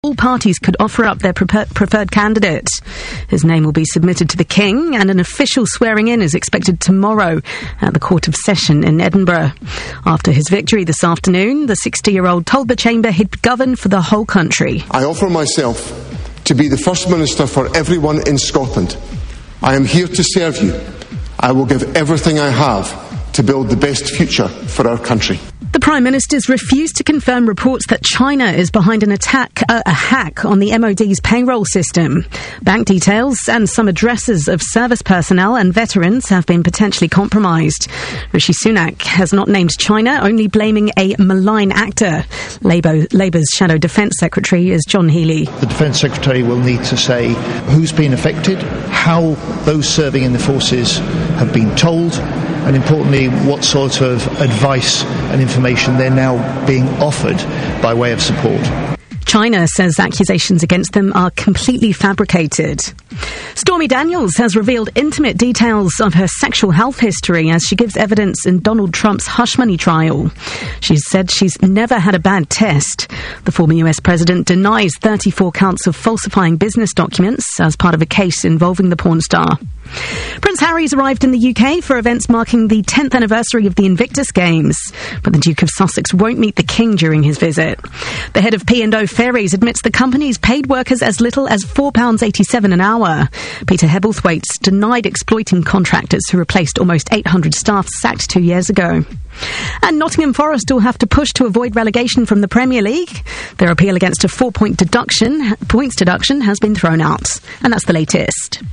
all parties could offer up their preferred candidate. His name will be submitted to the King, and an official swearing-in is expected tomorrow at the Court of Session in Edinburgh. After his victory this afternoon, the 60-year-old told the Chamber he'd govern for the whole country. I offer myself to be the First Minister for everyone in Scotland. I am here to serve you. I will give everything I have to build the best future for our country. The Prime Minister's refused to confirm reports that China is behind a hack on the MOD's payroll system. Bank details and some addresses of service personnel and veterans have been potentially compromised. Rishi Sunak has not named China, only blaming a malign actor. Labour's Shadow Defence Secretary is John Healey. The Defence Secretary will need to say who's been affected, how those serving in the forces have been told, and importantly, what sort of advice and information they're now being offered by way of support. China says accusations against them are completely fabricated. Stormy Daniels has revealed intimate details of her sexual health history as she gives evidence in Donald Trump's hush money trial. She's said she's never had a bad test. The former US president denies 34 counts of falsifying business documents as part of a case involving the porn star. Prince Harry's arrived in the UK for events marking the 10th anniversary of the Invictus Games, but the Duke of Sussex won't meet the King during his visit. The head of P&O Ferries admits the company's paid workers as little as £4.87 an hour. Peter Hebblethwaite's denied exploiting contractors who replaced almost 800 staff sacked 2 years ago. And Nottingham Forest will have to push to avoid relegation from the Premier League. Their appeal against a 4-point points deduction has been thrown out. And that's the latest.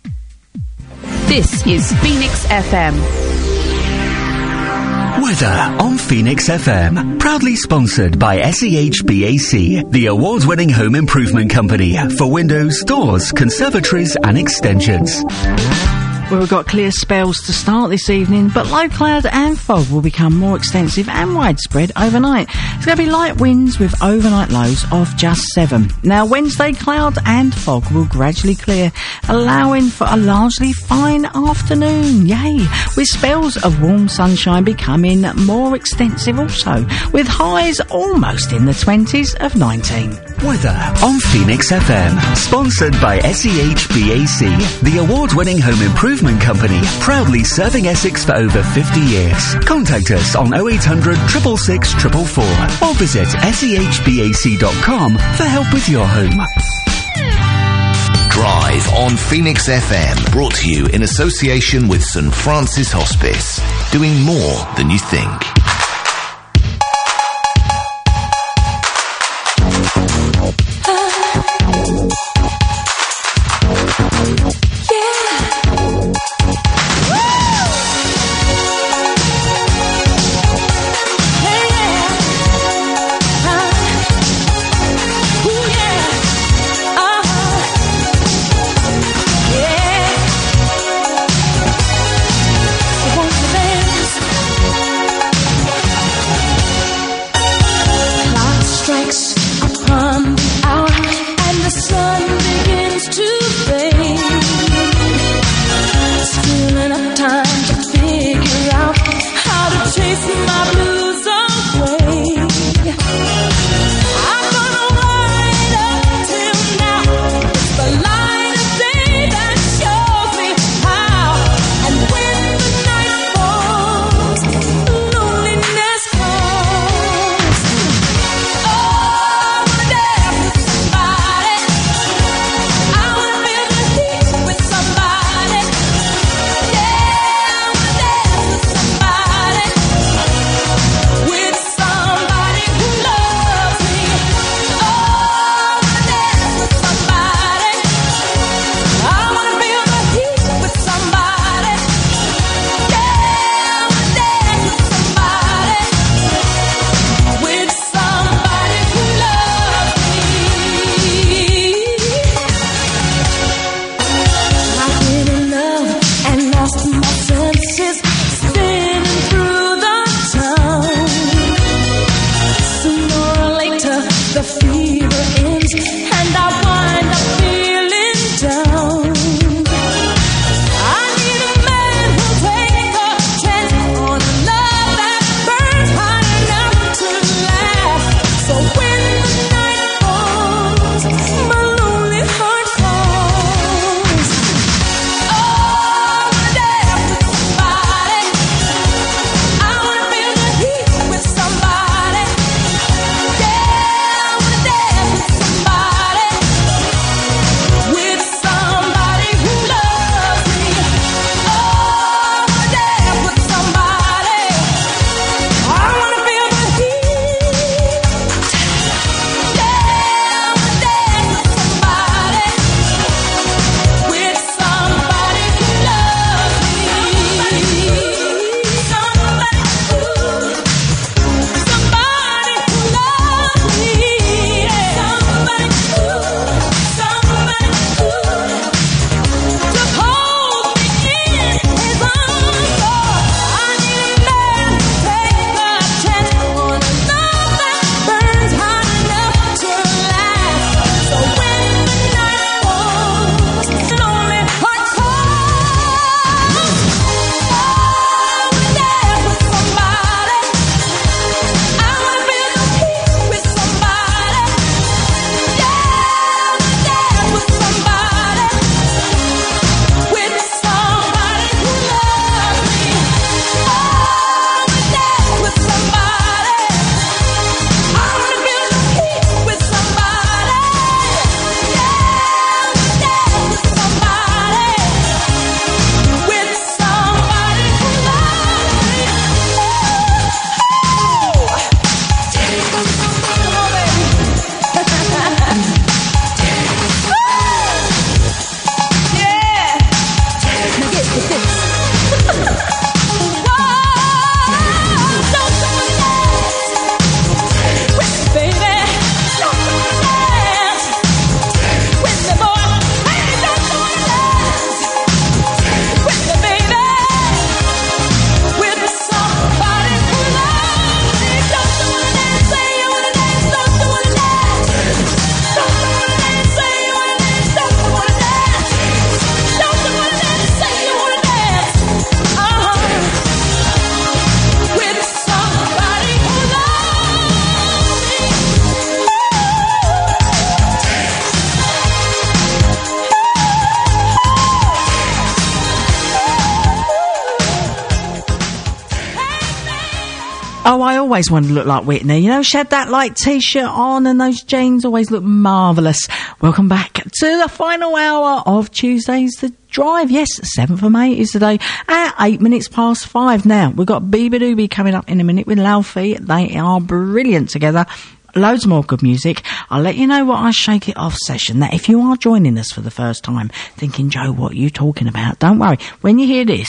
This is Phoenix FM. Weather on Phoenix FM. Proudly sponsored by SEHBAC, the award-winning home improvement company for windows, doors, conservatories and extensions. Well, we've got clear spells to start this evening, but low cloud and fog will become more extensive and widespread overnight. It's going to be light winds with overnight lows of just 7. Now, Wednesday, cloud and fog will gradually clear, allowing for a largely fine afternoon. Yay! With spells of warm sunshine becoming more extensive also, with highs almost in the 20s of 19. Weather on Phoenix FM. Sponsored by SEHBAC, the award-winning home improvement company, proudly serving Essex for over 50 years. Contact us on 0800 666 444 or visit sehbac.com for help with your home. Drive on Phoenix FM, brought to you in association with St Francis Hospice, doing more than you think. Oh, I always wanted to look like Whitney. You know, she had that light T-shirt on and those jeans always look marvellous. Welcome back to the final hour of Tuesday's The Drive. Yes, 7th of May is today at 8 minutes past 5. Now, we've got Biba Doobie coming up in a minute with Laufey. They are brilliant together. Loads more good music. I'll let you know what our Shake It Off session. Now, if you are joining us for the first time, thinking, Joe, what are you talking about? Don't worry. When you hear this,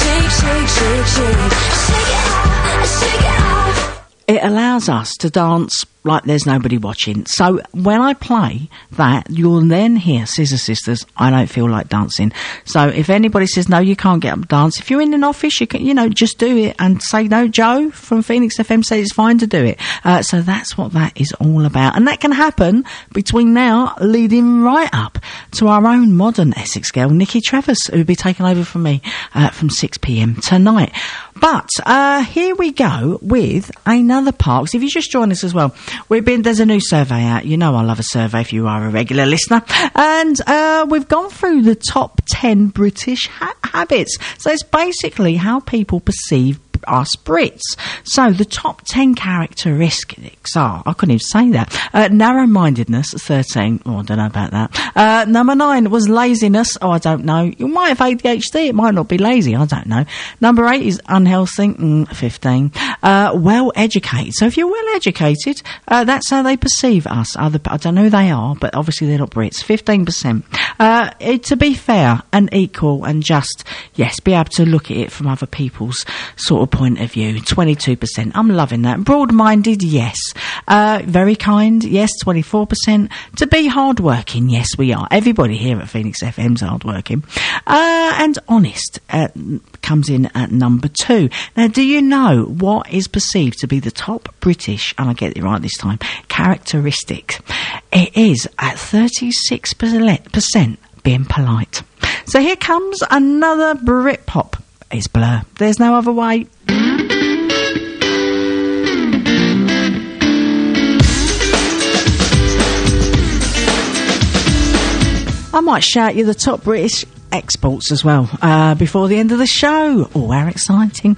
it allows us to dance like there's nobody watching. So when I play that, you'll then hear Scissor Sisters, I Don't Feel Like Dancing. So if anybody says, no, you can't get up and dance, if you're in an office, you can, you know, just do it and say, no, Joe from Phoenix FM said it's fine to do it. So that's what that is all about. And that can happen between now leading right up to our own modern Essex girl, Nikki Travers, who will be taking over from me from 6 p.m. tonight. But here we go with another part. So if you just join us as well, there's a new survey out. You know I love a survey if you are a regular listener. And we've gone through the top 10 British habits. So it's basically how people perceive us Brits. So the top 10 characteristics are, I couldn't even say that, narrow-mindedness, 13, I don't know about that. Number 9 was laziness, I don't know. You might have ADHD, it might not be lazy, I don't know. Number 8 is unhealthy, 15. Well-educated, so if you're well-educated, that's how they perceive us. I don't know who they are, but obviously they're not Brits. 15%. To be fair and equal and just, yes, be able to look at it from other people's sort of point of view, 22%. I'm loving that. Broad-minded, yes. Very kind, yes, 24%. To be hardworking, yes, we are. Everybody here at Phoenix FM's hardworking. And honest comes in at number 2. Now, do you know what is perceived to be the top British, and I get it right this time, characteristic? It is at 36% being polite. So here comes another Britpop. It's Blur. There's no other way. I might shout you the top British exports as well before the end of the show. Oh, how exciting.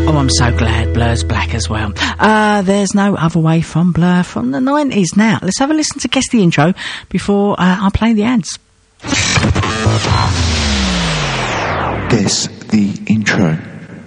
Oh, I'm so glad Blur's black as well. There's No Other Way from Blur from the 90s. Now, let's have a listen to Guess the Intro before I play the ads. Guess the Intro.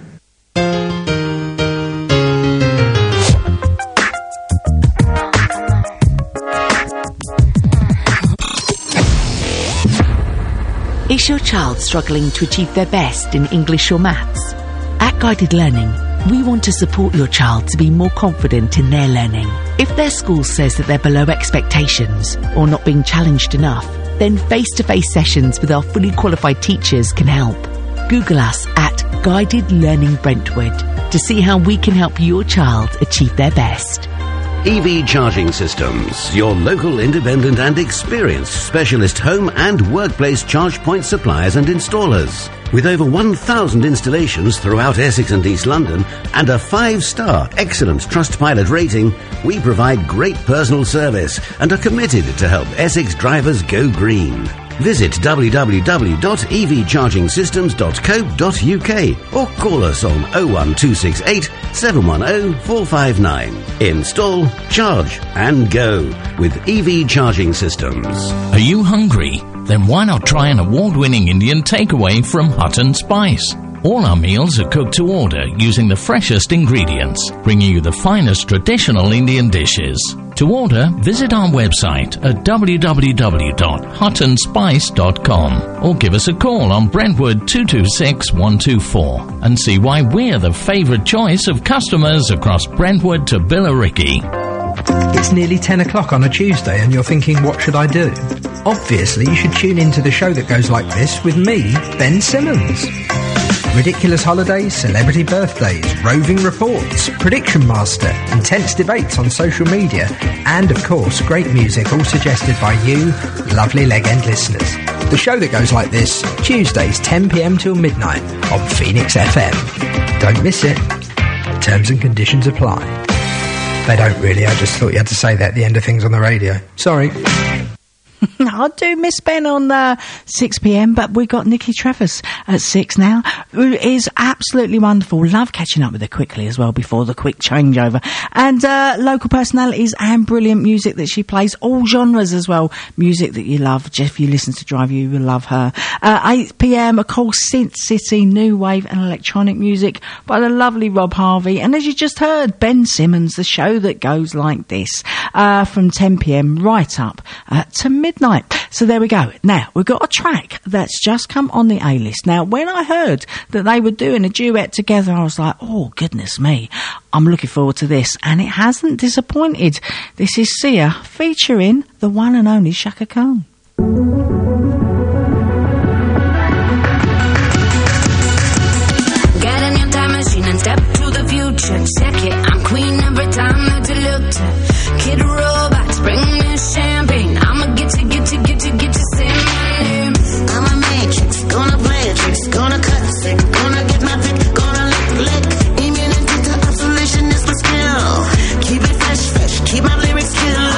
Is your child struggling to achieve their best in English or maths? At Guided Learning, we want to support your child to be more confident in their learning. If their school says that they're below expectations or not being challenged enough, then face-to-face sessions with our fully qualified teachers can help. Google us at Guided Learning Brentwood to see how we can help your child achieve their best. EV Charging Systems, your local independent and experienced specialist home and workplace charge point suppliers and installers. With over 1,000 installations throughout Essex and East London and a 5-star excellent Trustpilot rating, we provide great personal service and are committed to help Essex drivers go green. Visit www.evchargingsystems.co.uk or call us on 01268 710 459. Install, charge and go with EV Charging Systems. Are you hungry? Then why not try an award-winning Indian takeaway from Hut & Spice? All our meals are cooked to order using the freshest ingredients, bringing you the finest traditional Indian dishes. To order, visit our website at www.hutandspice.com or give us a call on Brentwood 226 124 and see why we're the favourite choice of customers across Brentwood to Billericay. It's nearly 10 o'clock on a Tuesday and you're thinking, what should I do? Obviously, you should tune into the show that goes like this with me, Ben Simmons. Ridiculous holidays, celebrity birthdays, roving reports, prediction master, intense debates on social media, and of course, great music all suggested by you, lovely leg end listeners. The show that goes like this, Tuesdays 10 p.m. till midnight on Phoenix FM. Don't miss it. Terms and conditions apply. They don't really, I just thought you had to say that at the end of things on the radio. Sorry. I do miss Ben on 6 p.m, but we got Nikki Travers at 6 now, who is absolutely wonderful. Love catching up with her quickly as well before the quick changeover. And local personalities and brilliant music that she plays, all genres as well. Music that you love. If you listen to Drive, you will love her. 8 p.m, of course, Synth City, new wave and electronic music by the lovely Rob Harvey. And as you just heard, Ben Simmons, the show that goes like this, from 10 p.m. right up to midnight. So there we go. Now, we've got a track that's just come on the A-list. Now, when I heard that they were doing a duet together, I was like, oh, goodness me. I'm looking forward to this. And it hasn't disappointed. This is Sia featuring the one and only Chaka Khan. Get in your time machine and step to the future. Check it, I'm queen every time that you look to. Kid robots, bring me champagne. I'ma get you, say my name. I'm a matrix, gonna play a tricks, gonna cut the sick, gonna get my pick, gonna lick. Immunity to obsolescence is my skill. Keep it fresh, keep my lyrics kill. I'm a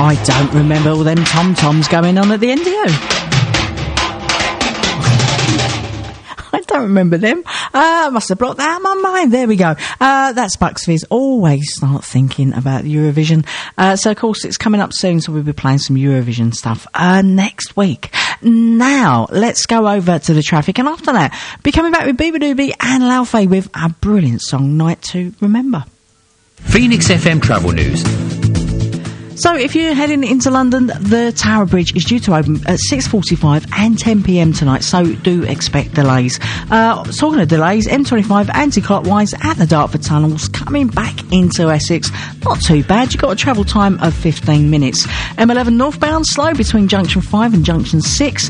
I don't remember all them tom-toms going on at the NDO. I don't remember them. I must have blocked that out of my mind. There we go. That's Bucks Fizz. Always start thinking about Eurovision. So, of course, it's coming up soon, so we'll be playing some Eurovision stuff next week. Now, let's go over to the traffic, and after that, be coming back with Biba Doobie and Laufey with a brilliant song, Night to Remember. Phoenix FM Travel News. So if you're heading into London, the Tower Bridge is due to open at 6:45 and 10 p.m. tonight, so do expect delays. Talking of delays, M25 anti-clockwise at the Dartford tunnels coming back into Essex. Not too bad, you've got a travel time of 15 minutes. M11 northbound slow between Junction 5 and Junction 6.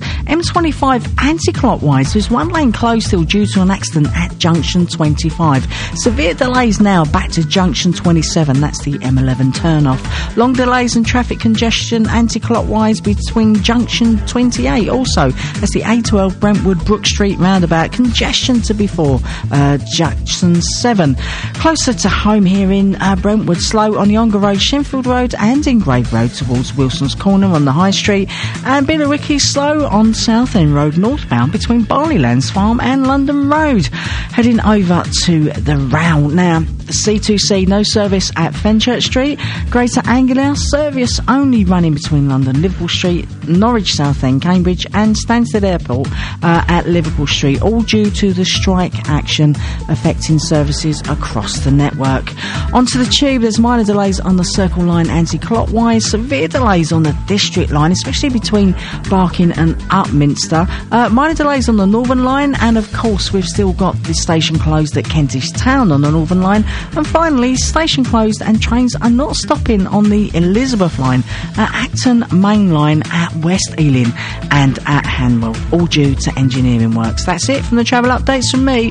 M25 anti-clockwise, there's one lane closed still due to an accident at Junction 25. Severe delays now back to Junction 27, that's the M11 turn-off. Long delays and traffic congestion anti-clockwise between Junction 28. Also, that's the A12 Brentwood Brook Street roundabout. Congestion to before Junction 7. Closer to home here in Brentwood, slow on the Ongar Road, Shenfield Road and Ingrave Road towards Wilson's Corner on the High Street. And Billericay slow on Southend Road northbound between Barleylands Farm and London Road. Heading over to the Round now. C2C, no service at Fenchurch Street. Greater Anglia, service only running between London, Liverpool Street, Norwich Southend, Cambridge and Stansted Airport at Liverpool Street, all due to the strike action affecting services across the network. Onto the Tube, there's minor delays on the Circle Line anti-clockwise, severe delays on the District Line, especially between Barking and Upminster. Minor delays on the Northern Line, and of course we've still got the station closed at Kentish Town on the Northern Line. And finally, station closed and trains are not stopping on the Elizabeth Line at Acton Main Line at West Ealing and at Hanwell, all due to engineering works. That's it from the travel updates from me.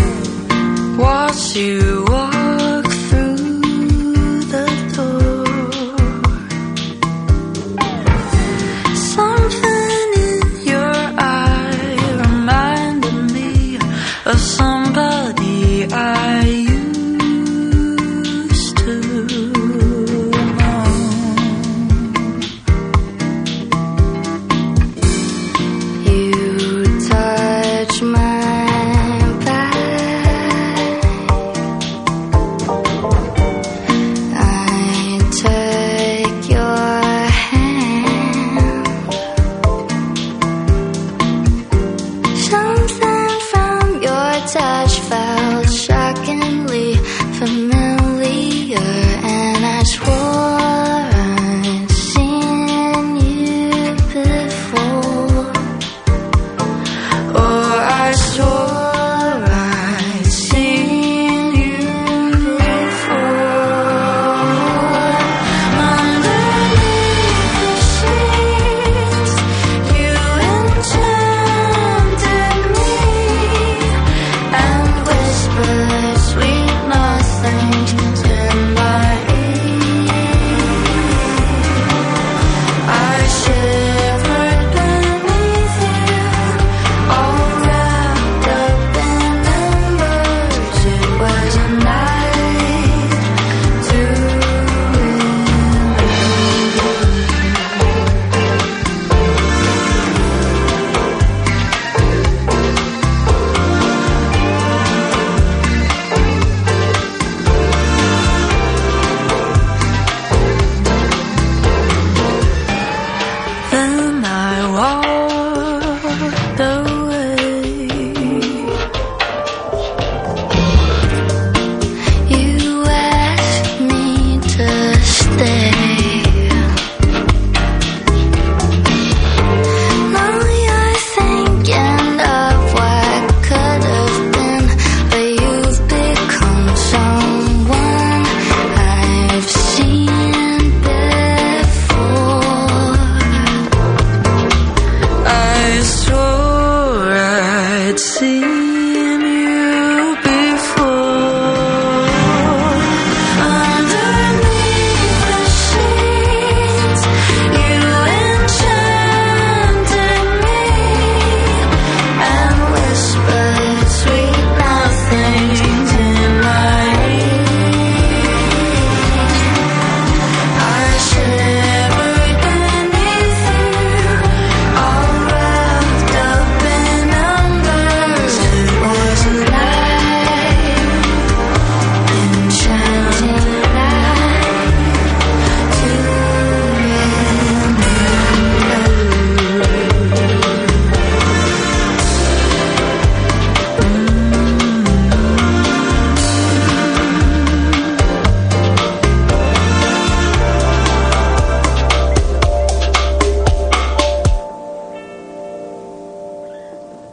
You walk through the door.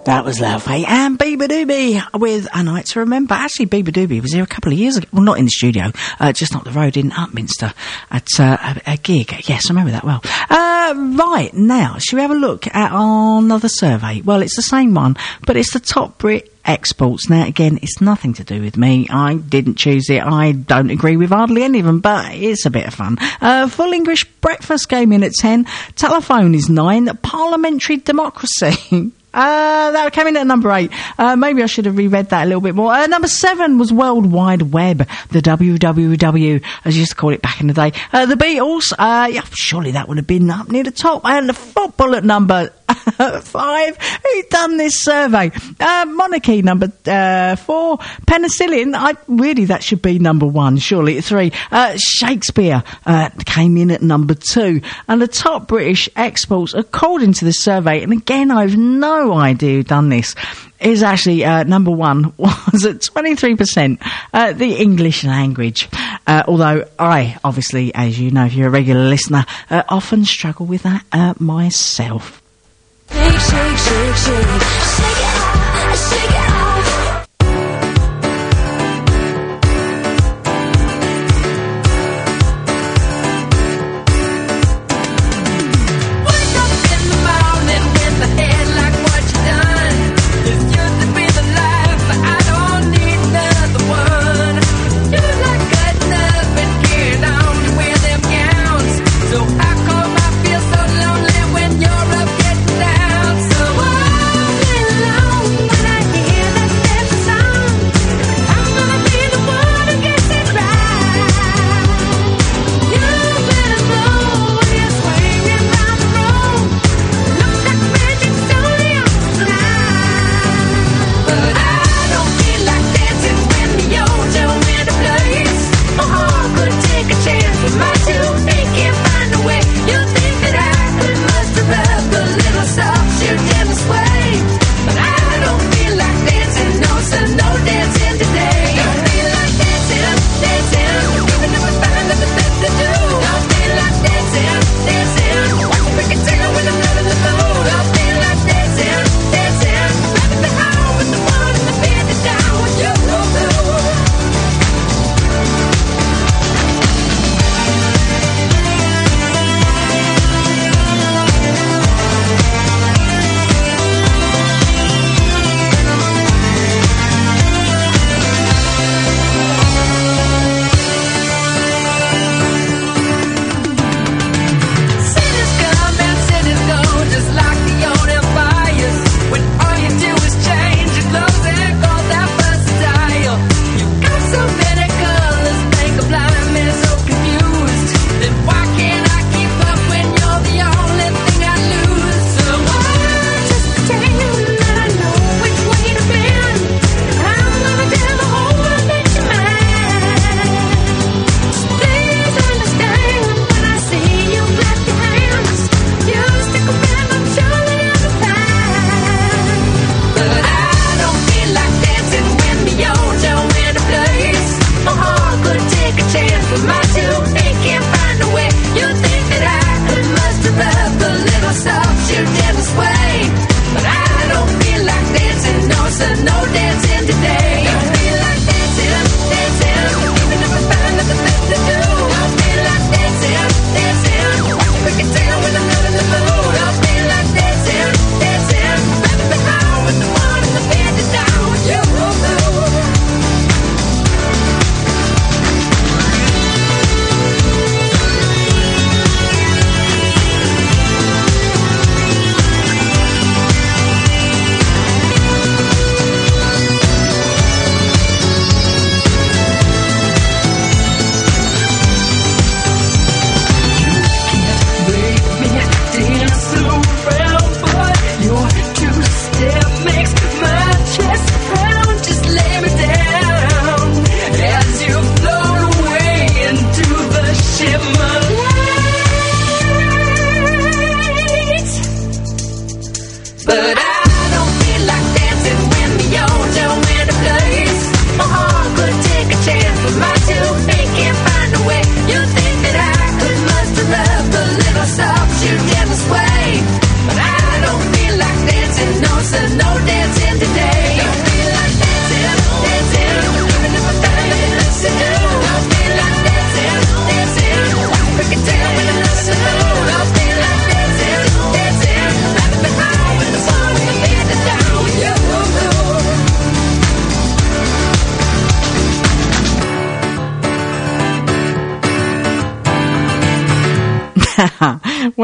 That was lovely. And Bieber Doobie with A Night to Remember. Actually, Bieber Doobie was here a couple of years ago. Well, not in the studio, just up the road in Upminster at a gig. Yes, I remember that well. Right, now, shall we have a look at another survey? Well, it's the same one, but it's the top Brit exports. Now, again, it's nothing to do with me. I didn't choose it. I don't agree with hardly any of them, but it's a bit of fun. Full English breakfast came in at 10. Telephone is 9. Parliamentary democracy... that came in at number 8. Maybe I should have reread that a little bit more. Number 7 was World Wide Web, the WWW, as you used to call it back in the day. The Beatles, yeah, surely that would have been up near the top. And the football at number 5. Who's done this survey? Monarchy, number 4. Penicillin, really that should be number 1, surely at 3. Shakespeare came in at number 2. And the top British exports, according to the survey, and again, I've no idea who done this, is actually number 1 was at 23%, the English language. Although I, obviously, as you know, if you're a regular listener, often struggle with that myself. Shake, shake, shake, shake, shake it off, shake it off.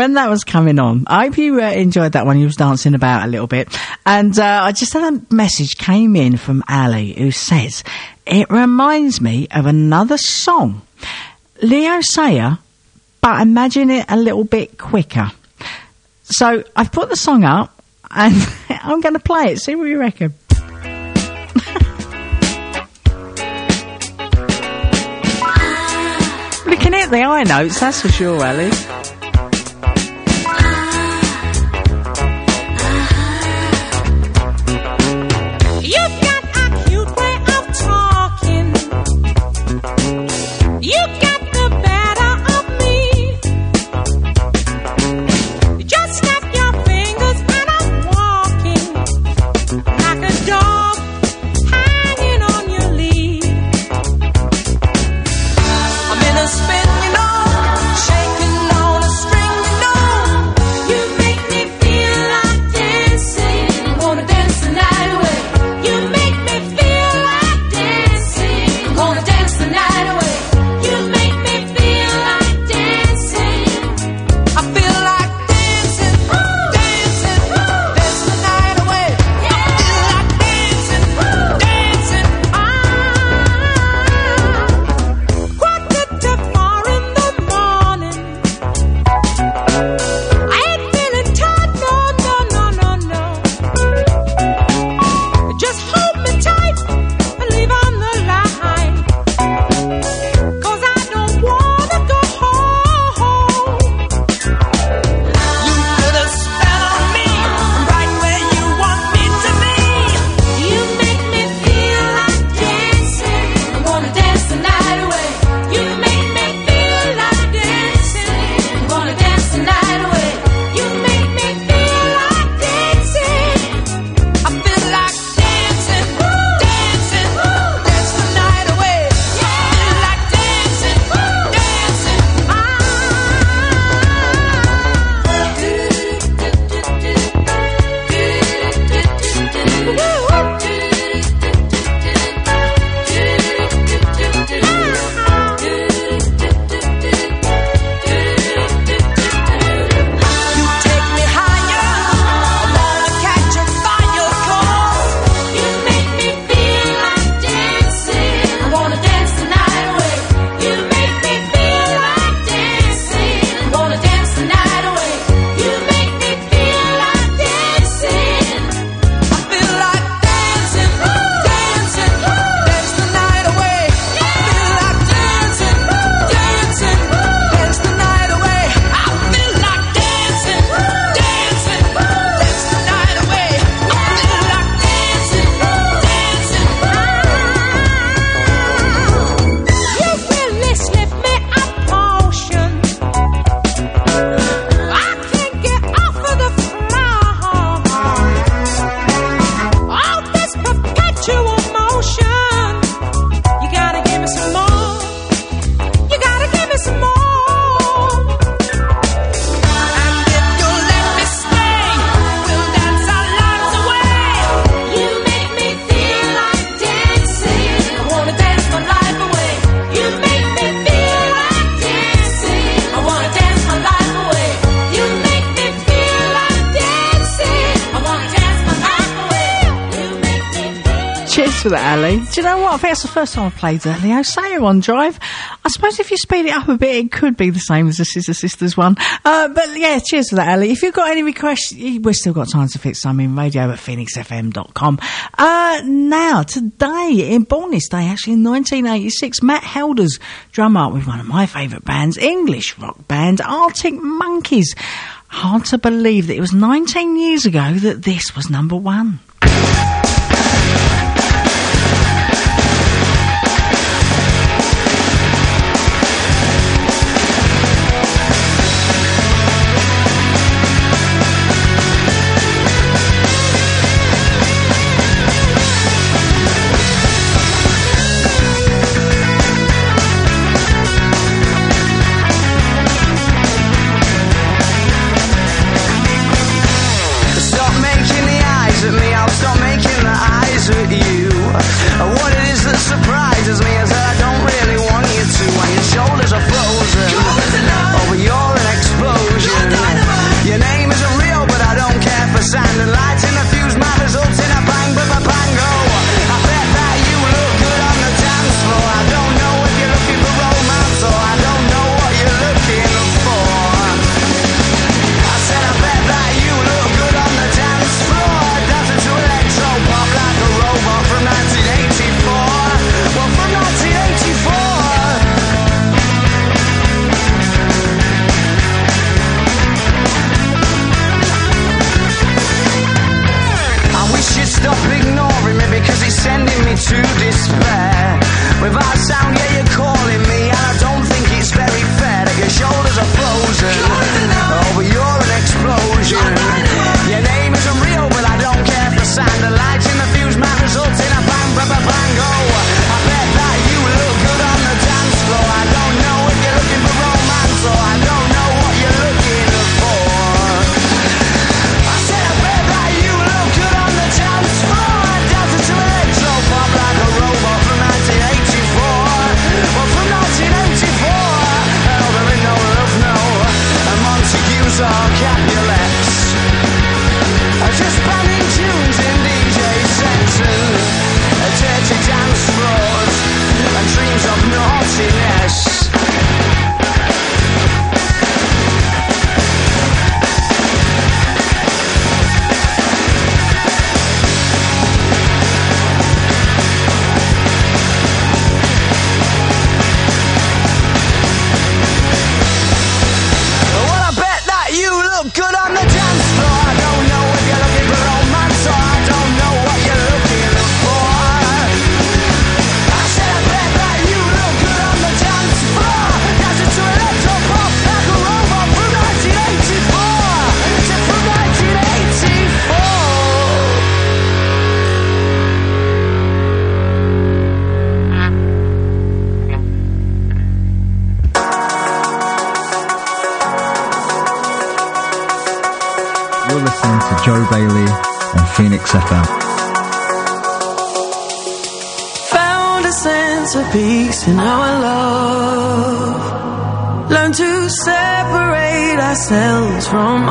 when that was coming on, I hope you enjoyed that one. You was dancing about a little bit. And I just had a message came in from Ali who says, it reminds me of another song. Leo Sayer, but imagine it a little bit quicker. So I've put the song up and I'm going to play it. See what you reckon. We can hit the high notes, that's for sure, Ali. For that, Ali. Do you know what? I think that's the first time I played that Leo Sayer on Drive. I suppose if you speed it up a bit, it could be the same as the Scissor Sisters one. But yeah, cheers for that, Ali. If you've got any requests, we've still got time to fit some in. radio@phoenixfm.com. Now, today, born this day, actually in 1986, Matt Helder's drum up with one of my favourite bands, English rock band, Arctic Monkeys. Hard to believe that it was 19 years ago that this was number one. Stop making the eyes at me, I'll good on the dance floor. I don't know if you're looking for romance or I don't know what you're looking for. I said I bet that you look good on the dance floor. Dancing to electro-pop like a robot from 1984. Just from 1984. You're listening to Joe Bailey on Phoenix FM. Found a sense of peace in our love. Learn to separate ourselves from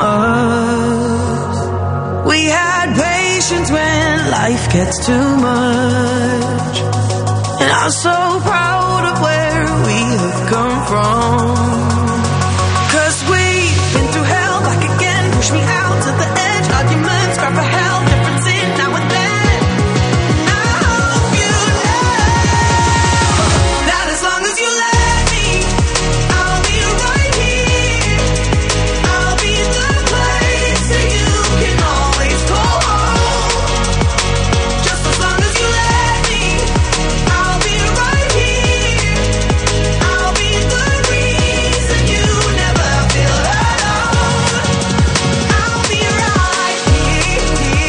us. We had patience when life gets too much. And I'm so proud of where we have come from. 'Cause we've been through hell back again. Push me out to the edge. Arguments, cry for help. Difference in now and then. I hope you know that as long as you let me, I'll be right here. I'll be the place that you can always call home. Just as long as you let me, I'll be right here. I'll be the reason you never feel alone. I'll be right here.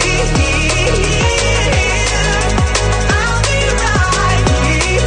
I'll be right here.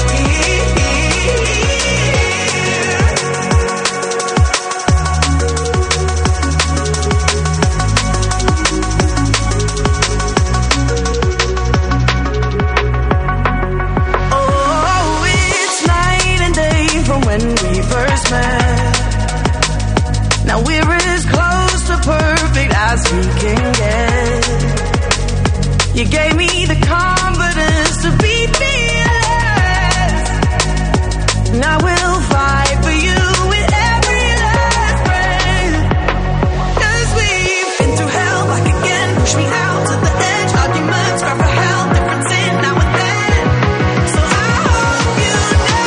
Oh, it's night and day from when we first met. Now we're as close to perfect as we can get. You gave me the confidence to be fearless. And I will fight for you with every last breath. 'Cause we've been through hell back again. Push me out to the edge. Arguments, cry for help. Difference in now and then. So I hope you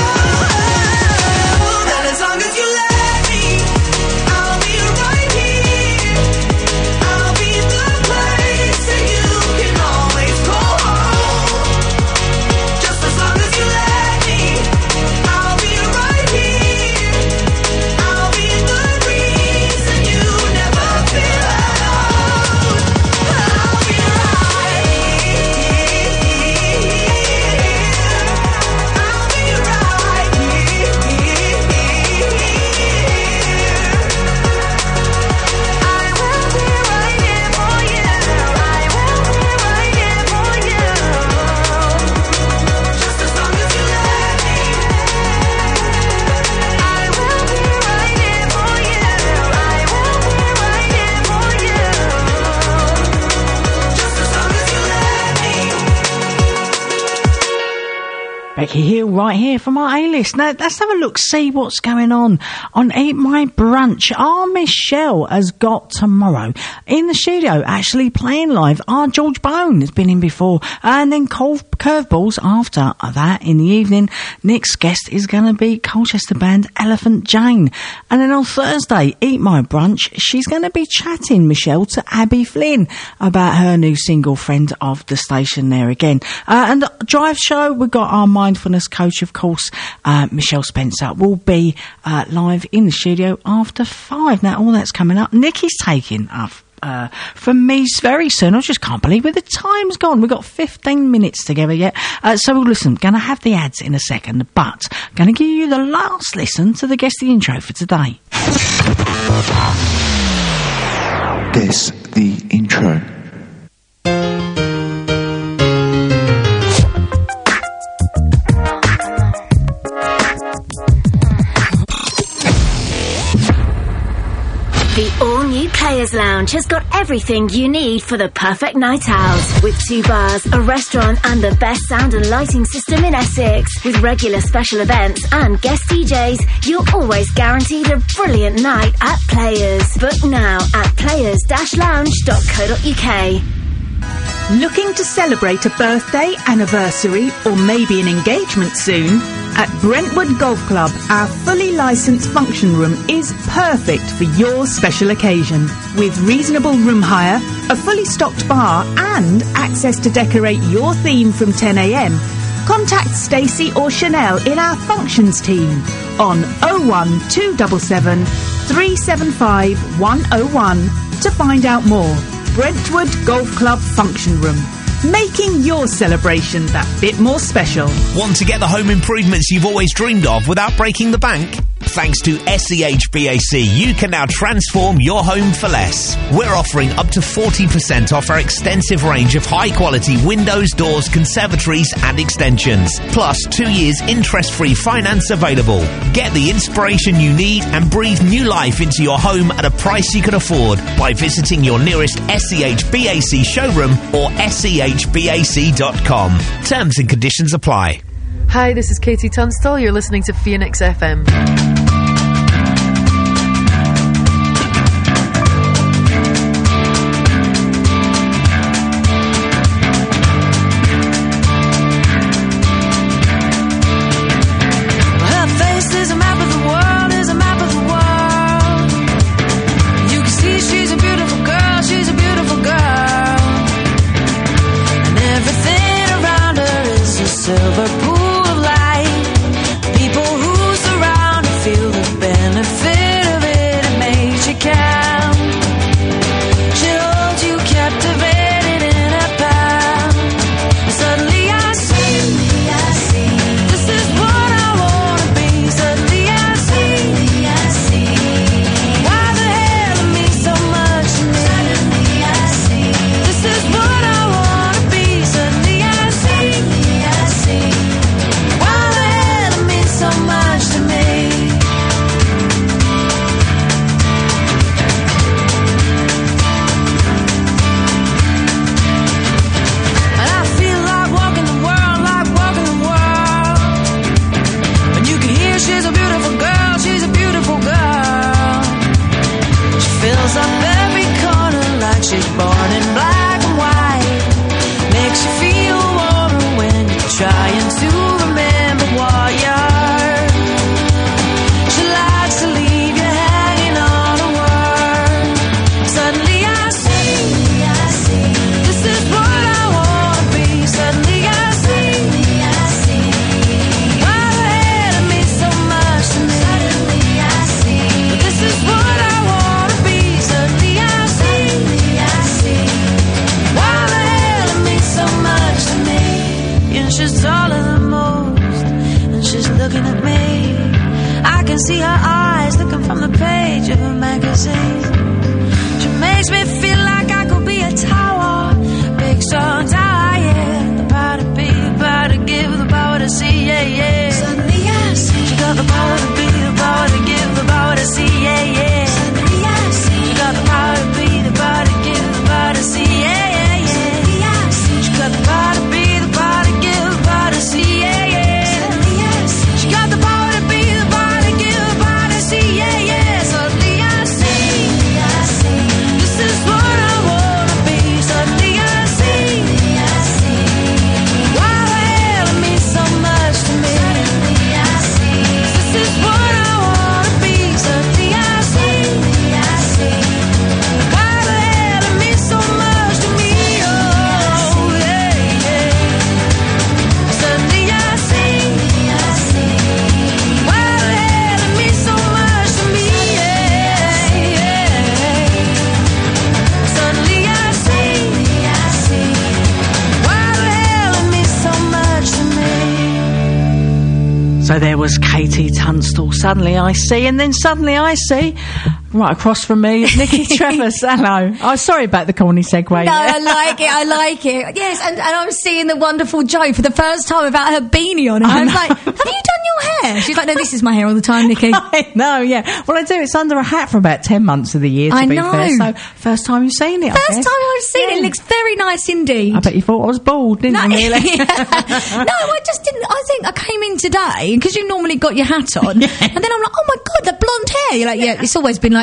know that as long as you let me, I'll be right here. I'll be the place that you can always call home. Just as long as you let me, I'll be right here. I'll be the reason you never feel alone. I'll be right here. I'll be right here. I will be right here for you. I will be right here for you. Just as long as you let me. I will be right here for you. I will be right here for you. Just as long as you let me. Becky Hill right here from our A-list. Now, let's have a look, see what's going on Eat My Brunch. Our Michelle has got tomorrow in the studio, actually playing live. Our George Bone has been in before. And then Curveballs after that in the evening. Next guest is going to be Colchester band Elephant Jane. And then on Thursday, Eat My Brunch, she's going to be chatting, Michelle, to Abby Flynn about her new single, Friend of the Station there again. And the Drive Show, we've got our mindfulness coach, of course, Michelle Spencer, will be live in the studio after 5. Now, all that's coming up. Nikki's taking up from me very soon. I just can't believe where the time's gone. We've got 15 minutes together yet. So listen, going to have the ads in a second, but going to give you the last listen to the Guess the Intro for today. Guess the Intro. The all-new Players Lounge has got everything you need for the perfect night out. With 2 bars, a restaurant and the best sound and lighting system in Essex. With regular special events and guest DJs, you're always guaranteed a brilliant night at Players. Book now at players-lounge.co.uk. Looking to celebrate a birthday, anniversary, or maybe an engagement soon? At Brentwood Golf Club, our fully licensed function room is perfect for your special occasion. With reasonable room hire, a fully stocked bar, and access to decorate your theme from 10 a.m, contact Stacey or Chanel in our functions team on 01277 375 101 to find out more. Brentwood Golf Club Function Room, making your celebration that bit more special. Want to get the home improvements you've always dreamed of without breaking the bank? Thanks to SEHBAC, you can now transform your home for less. We're offering up to 40% off our extensive range of high-quality windows, doors, conservatories and extensions. Plus 2 years interest-free finance available. Get the inspiration you need and breathe new life into your home at a price you can afford by visiting your nearest SEHBAC showroom or SEHBAC.com. Terms and conditions apply. Hi, this is Katie Tunstall. You're listening to Phoenix FM. Silver pool of light, people who surround her feel the benefit of it. It makes you count. She holds you captivated in her palm. Suddenly I see, this is what I wanna be. Suddenly I see, why the hell it means so much to me. Suddenly I see, this is what I wanna be. Suddenly I see. Why the hell it means so much to me. And I feel like walking the world, And you can hear she's a beautiful girl, She fills up every corner like she's born in black and white. Makes you feel warmer when you're trying to remember what you heard. She likes to leave you hanging on a word. Suddenly I see, this is what I wanna be. Suddenly I see, why the hell it means so much to me. Suddenly I see, this is what I wanna be. Suddenly I see, why the hell it means so much to me. And she's taller than most, and she's looking at me. I can see her eyes looking from the page of a magazine. She makes me feel like I could be a tower, big strong tower, yeah. The power to be, the power to give, the power to see, yeah. Suddenly I see, she got the power to be, the power to give, the power to see, yeah. Suddenly I see, she got the power to be, the power to give, the power to see, yeah. Suddenly I see, she got the power to be, the power to give, the power to see, yeah. Suddenly I see, she got the power to be, the power to give, the power to see, yeah. Suddenly I see, this is what I wanna be. Suddenly I see, why the hell it means so much to me. Suddenly I see, this is what I wanna be. Suddenly I see, why the hell it means so much to me. Oh yeah. Suddenly I see, why the hell it means so much to me. Suddenly I see, why the hell it means so much to me. So there was Katie Tunstall, Suddenly I See, and then Suddenly I See, right across from me, Nikki Trevors. Hello. I'm sorry about the corny segue. No, I like it. Yes, and I was seeing the wonderful Jo for the first time about her beanie on. And I was like, have you done your hair? She's like, no, this is my hair all the time, Nikki. I know, yeah. Well, I do. It's under a hat for about 10 months of the year, to be fair. So, first time you've seen it, First time I've seen it. It looks very nice indeed. I bet you thought I was bald, didn't you, really? No, I just didn't. I think I came in today, because you normally got your hat on, and then I'm like, oh my God, the blonde hair. You're like, yeah, it's always been like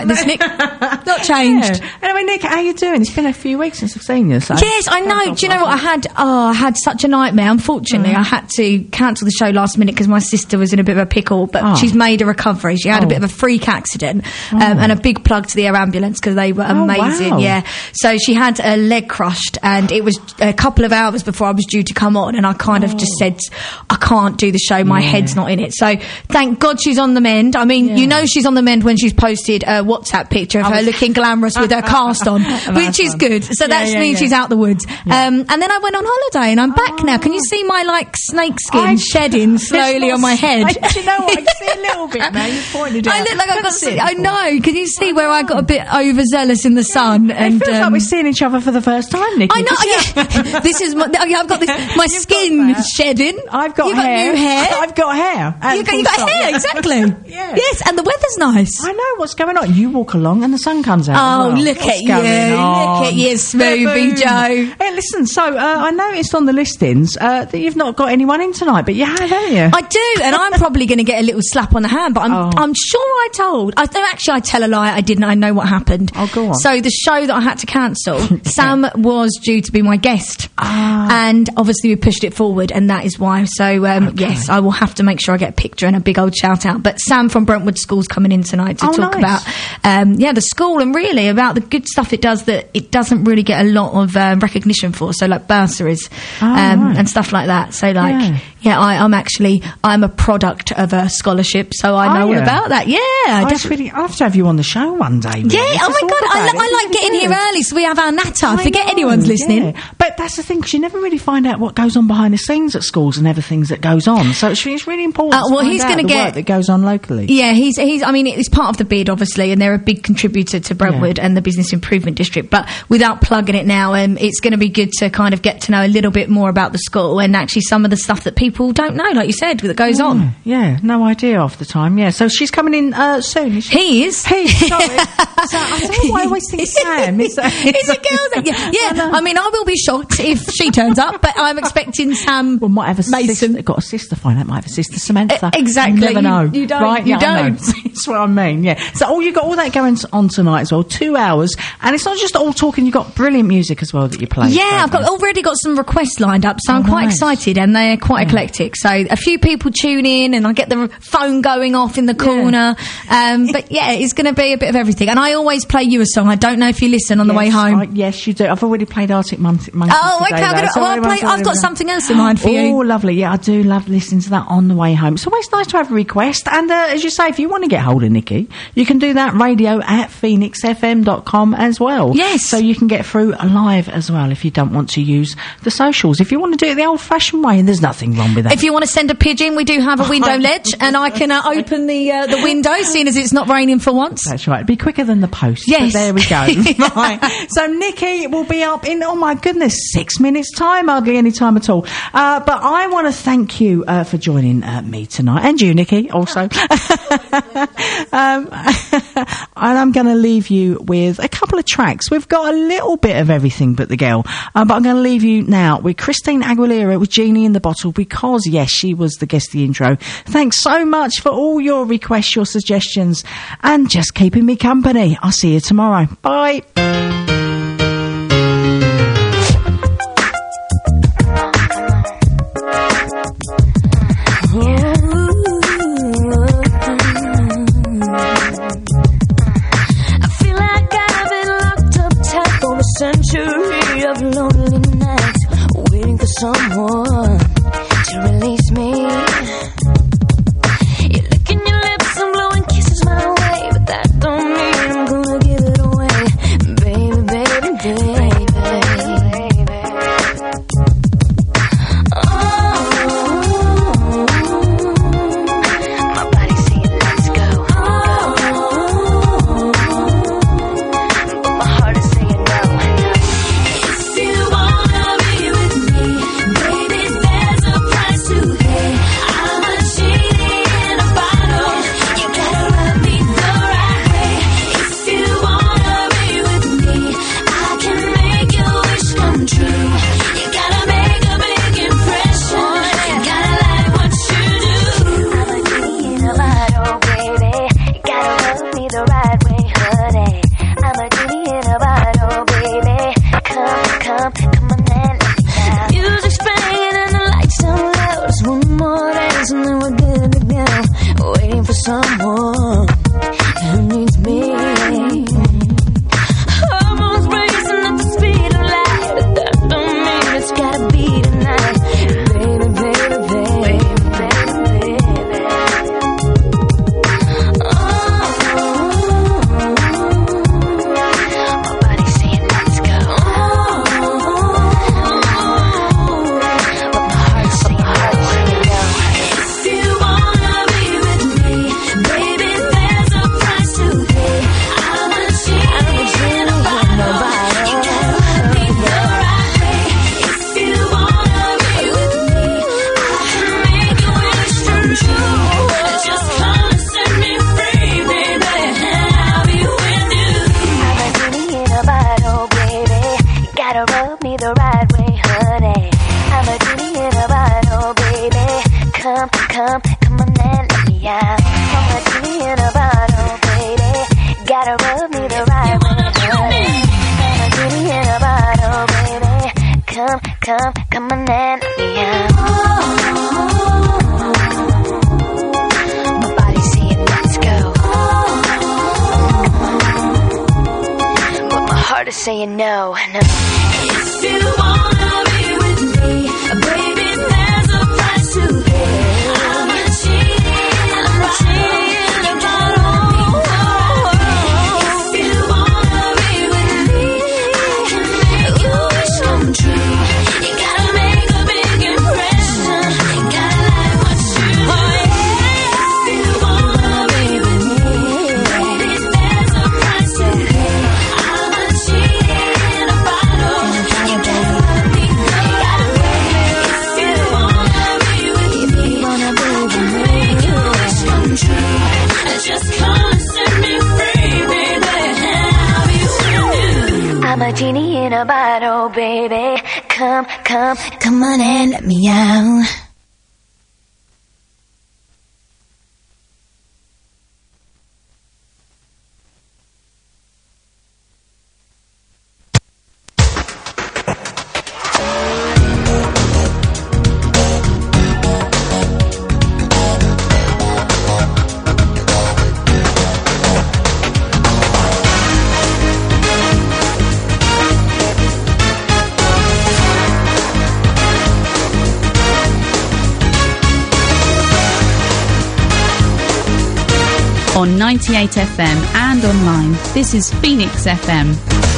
like this, Nick. Not changed. Yeah. Anyway, Nick, how you doing? It's been a few weeks since I've seen you. So yes, I know. Do you know what? I had such a nightmare. Unfortunately, I had to cancel the show last minute because my sister was in a bit of a pickle, but she's made a recovery. She had a bit of a freak accident, and a big plug to the air ambulance because they were amazing. Wow. Yeah. So she had a leg crushed, and it was a couple of hours before I was due to come on, and I kind of just said, I can't do the show. My head's not in it. So thank God she's on the mend. I mean, you know she's on the mend when she's posted a WhatsApp picture of her looking glamorous with her cast on, which is good. So that means she's out the woods. And then I went on holiday, and I'm back now. Can you see my snake skin shedding slowly on my head? Do you know what? I can see a little bit now. You pointed it out. I look like I've got. I know. Can you see where I got a bit overzealous in the sun? And it feels like we're seeing each other for the first time, Nikki. I know. Yeah. This is I've got this. My skin shedding. I've got You've hair. got new hair. I've got hair. You got hair, exactly. Yes, and the weather's nice. I know what's going on. You walk along and the sun comes out. Oh, as well. look at you. Look at you, Smoothie Joe. Hey, listen, so I noticed on the listings that you've not got anyone in tonight, but you have, haven't you? I do, and I'm probably going to get a little slap on the hand, but I'm sure I told. I tell a lie. I didn't. I know what happened. Oh, go on. So the show that I had to cancel, Sam was due to be my guest, and obviously we pushed it forward, and that is why. So yes, I will have to make sure I get a picture and a big old shout out. But Sam from Brentwood School's coming in tonight to talk about the school and really about the good stuff it does that it doesn't really get a lot of recognition for. So like bursaries and stuff like that. So I'm a product of a scholarship, so I know all about that. Yeah, I'll have to have you on the show one day. Really. Yeah, oh my God, I like getting here early so we have our natter. I forget anyone's listening. Yeah. But that's the thing, because you never really find out what goes on behind the scenes at schools and everything that goes on. So it's really important to find out the work that goes on locally. Yeah, he's. I mean, it's part of the bid, obviously, and they're a big contributor to Brentwood and the Business Improvement District. But without plugging it now, it's going to be good to kind of get to know a little bit more about the school and actually some of the stuff that people don't know, like you said, that goes on. Yeah, no idea half the time. Yeah, so she's coming in soon. Is she? He is. Sorry. I don't know why I always think Sam. It's a girl. Yeah. I mean, I will be shocked if she turns up, but I'm expecting Sam. Well, might have a sister. Got a sister. Find out. Might have a sister, Samantha. Exactly. You never know. You don't. Right? You don't. That's what I mean. Yeah. So you got all that going on tonight as well. 2 hours, and it's not just all talking. You've got brilliant music as well that you play. Yeah, I've already got some requests lined up, so I'm quite excited, and they're quite eclectic. So a few people tune in, and I get the phone going off in the corner. But yeah, it's going to be a bit of everything. And I always play you a song. I don't know if you listen on the way home. Yes, you do. I've already played Arctic Monkeys. Oh, okay. I've got something else in mind for you. Oh, lovely. Yeah, I do love listening to that on the way home. It's always nice to have a request. And as you say, if you want to get hold of Nikki, you can do that radio@phoenixfm.com as well. Yes. So you can get through live as well if you don't want to use the socials. If you want to do it the old-fashioned way, and there's nothing wrong with that. If you want to send a pigeon, we do have a window ledge, and I can open the window, seeing as it's not raining for once. That's right. It'd be quicker than the post. Yes. But there we go. Right. So Nikki will be up in, oh my goodness, 6 minutes time, hardly any time at all. But I want to thank you for joining me tonight, and you, Nikki, also. And I'm going to leave you with a couple of tracks. We've got a little bit of everything but the girl, but I'm going to leave you now with Christina Aguilera with Genie in the Bottle, because yes, she was the guest of the intro. Thanks so much for all your requests, your suggestions, and just keeping me company. I'll see you tomorrow. Bye. Century of lonely nights, waiting for someone to release me. You're licking your lips and blowing kisses my way, but that don't mean I'm gonna give it away, baby, baby, baby. Make Gotta rub me the right way, honey. I'm a genie in a bottle, baby. Come on and let me out. I'm a genie in a bottle, baby. Gotta rub me the right way, honey. I'm a genie in a bottle, baby. Come on and let me out. My body's saying let's go, but my heart is saying no. If you wanna be with me, baby, there's a price to pay. I'm a genie in a bottle. If you wanna be with me, I can make your wish come true. You gotta make a big impression. You gotta like what you want. If you wanna be with me, baby, there's a price to pay. I'm a genie in a bottle. You gotta let me go. If you wanna be with me, make your wish come true. Just come and set me free, baby. I'll be with you. I'm a genie in a bottle, baby. Come on and let me out. On 98 FM and online, this is Phoenix FM.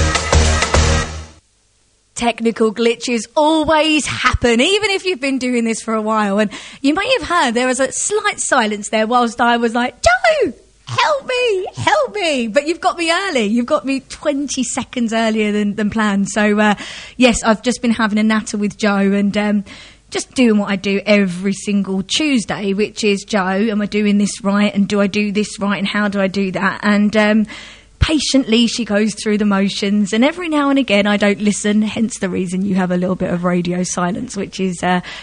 Technical glitches always happen, even if you've been doing this for a while. And you may have heard there was a slight silence there whilst I was like, Joe, help me. But you've got me early. You've got me 20 seconds earlier than planned. So, yes, I've just been having a natter with Joe and just doing what I do every single Tuesday, which is, Joe, am I doing this right? And do I do this right? And how do I do that? And patiently she goes through the motions, and every now and again I don't listen, hence the reason you have a little bit of radio silence, which is